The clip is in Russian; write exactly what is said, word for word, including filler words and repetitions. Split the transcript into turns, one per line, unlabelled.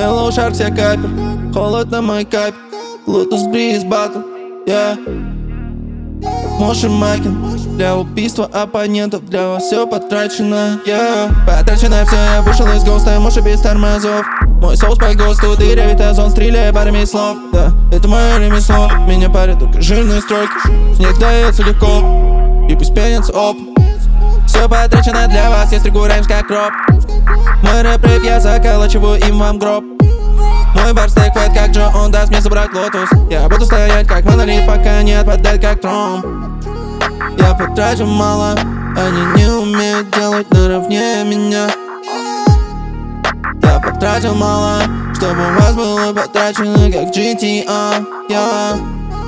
Hello Shark, я капер, холод на мой капер. Lotus Breeze Battle, yeah. Motion Makin для убийства оппонентов. Для вас все потрачено, yeah. Потрачено все, я вышел из госта, Моша без тормозов. Мой соус по ГОСТу, ты ревитазон, стреляй парами слов. Да, это мое ремесло, меня парят только жирные стройки. Снег дается легко, и пусть пенится оп. Все потрачено для вас, я стригу раймс как кроп. Мой рэп-рэп я заколачиваю им вам гроб. Мой бар стейкает как Джо, он даст мне забрать лотус. Я буду стоять как монолит, пока не отпадать как тром. Я потрачу мало, они не умеют делать наравне меня. Я потратил мало, чтобы у вас было потрачено как джи ти эй, yeah.